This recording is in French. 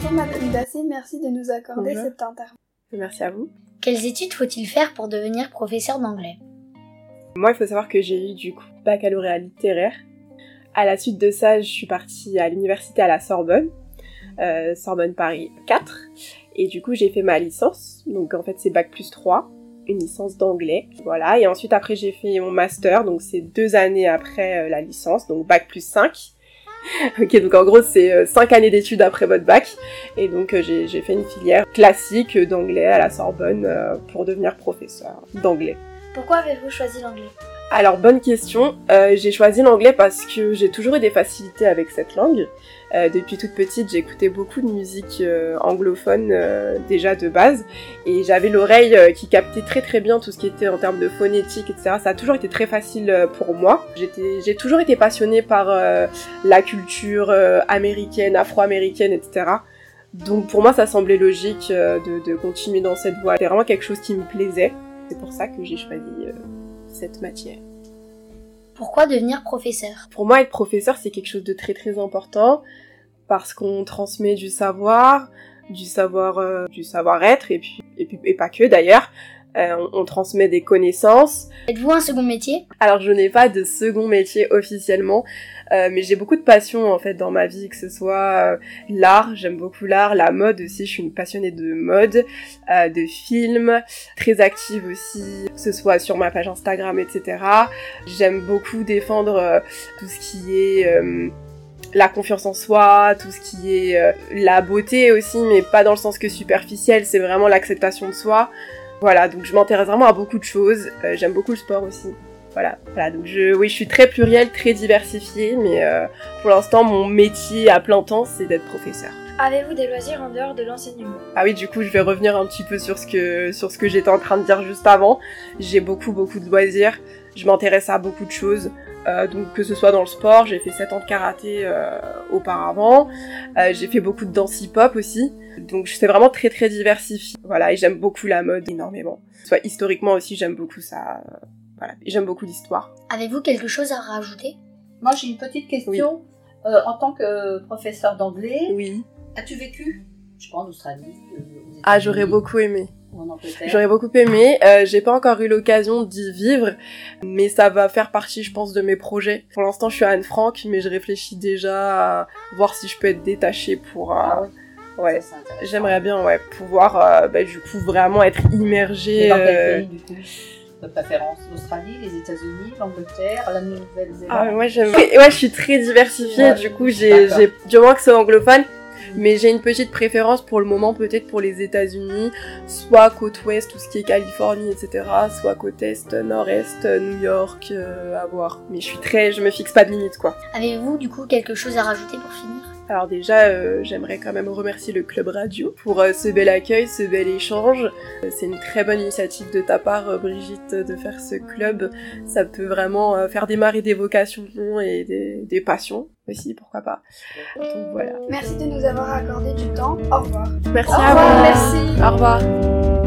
Bonjour Madame Dassé, merci de nous accorder Bonjour. cette interview. Merci à vous. Quelles études faut-il faire pour devenir professeur d'anglais ? Moi, il faut savoir que j'ai eu du coup baccalauréat littéraire. À la suite de ça, je suis partie à l'université à la Sorbonne, Sorbonne Paris 4. Et du coup, j'ai fait ma licence. Donc en fait, c'est Bac+3, une licence d'anglais. Voilà. Et ensuite, après, j'ai fait mon master. Donc c'est 2 années après la licence, donc Bac+5. Ok, donc en gros, c'est 5 années d'études après votre bac. Et donc, j'ai fait une filière classique d'anglais à la Sorbonne pour devenir professeur d'anglais. Pourquoi avez-vous choisi l'anglais ? Alors, bonne question. J'ai choisi l'anglais parce que j'ai toujours eu des facilités avec cette langue. Depuis toute petite, j'écoutais beaucoup de musique anglophone déjà de base. Et j'avais l'oreille qui captait très très bien tout ce qui était en termes de phonétique, etc. Ça a toujours été très facile pour moi. J'ai toujours été passionnée par la culture américaine, afro-américaine, etc. Donc pour moi, ça semblait logique de continuer dans cette voie. C'était vraiment quelque chose qui me plaisait. C'est pour ça que j'ai choisi cette matière. Pourquoi devenir professeur ? Pour moi, être professeur, c'est quelque chose de très très important parce qu'on transmet du savoir, du savoir-être et pas que d'ailleurs. On transmet des connaissances. Êtes-vous un second métier ? Alors, je n'ai pas de second métier officiellement, mais j'ai beaucoup de passion en fait dans ma vie, que ce soit l'art, j'aime beaucoup l'art, la mode aussi, je suis une passionnée de mode, de films, très active aussi, que ce soit sur ma page Instagram, etc. J'aime beaucoup défendre tout ce qui est la confiance en soi, tout ce qui est la beauté aussi, mais pas dans le sens que superficiel, c'est vraiment l'acceptation de soi. Voilà, donc je m'intéresse vraiment à beaucoup de choses, j'aime beaucoup le sport aussi. Voilà, donc je suis très plurielle, très diversifiée, mais pour l'instant, mon métier à plein temps, c'est d'être professeur. Avez-vous des loisirs en dehors de l'enseignement ? Ah oui, du coup, je vais revenir un petit peu sur ce que j'étais en train de dire juste avant. J'ai beaucoup de loisirs, je m'intéresse à beaucoup de choses. Donc que ce soit dans le sport, j'ai fait 7 ans de karaté auparavant, j'ai fait beaucoup de danse hip-hop aussi, donc c'est vraiment très très diversifié. Voilà, et j'aime beaucoup la mode énormément. Soit historiquement aussi, j'aime beaucoup ça. Voilà, et j'aime beaucoup l'histoire. Avez-vous quelque chose à rajouter ? Moi, j'ai une petite question. Oui. En tant que professeur d'anglais, Oui. as-tu vécu, je sais pas, en Australie, aux États-Unis, Ah, j'aurais beaucoup aimé. ou en Angleterre? J'aurais beaucoup aimé. J'ai pas encore eu l'occasion d'y vivre, mais ça va faire partie, je pense, de mes projets. Pour l'instant, je suis à Anne-Franck, mais je réfléchis déjà à voir si je peux être détachée pour... Ah oui. Ouais, Ça, c'est intéressant. j'aimerais bien pouvoir du coup vraiment être immergée. Et dans quel pays, du coup, de préférence? L'Australie, les États-Unis, l'Angleterre, la Nouvelle-Zélande? Ah, moi j'aime. Ouais, je suis très diversifiée. Ouais, du coup, j'ai d'accord. du moins que c'est anglophone. Mais j'ai une petite préférence pour le moment peut-être pour les États-Unis, soit côte ouest, tout ce qui est Californie, etc., soit côte est, nord-est, New York, à voir. Mais je me fixe pas de limite, quoi. Avez-vous du coup quelque chose à rajouter pour finir ? Alors déjà, j'aimerais quand même remercier le Club Radio pour ce bel accueil, ce bel échange. C'est une très bonne initiative de ta part, Brigitte, de faire ce club. Ça peut vraiment faire démarrer des vocations et des passions aussi, pourquoi pas. Donc voilà. Merci de nous avoir accordé du temps. Au revoir. Merci Au à revoir, vous. merci. Au revoir.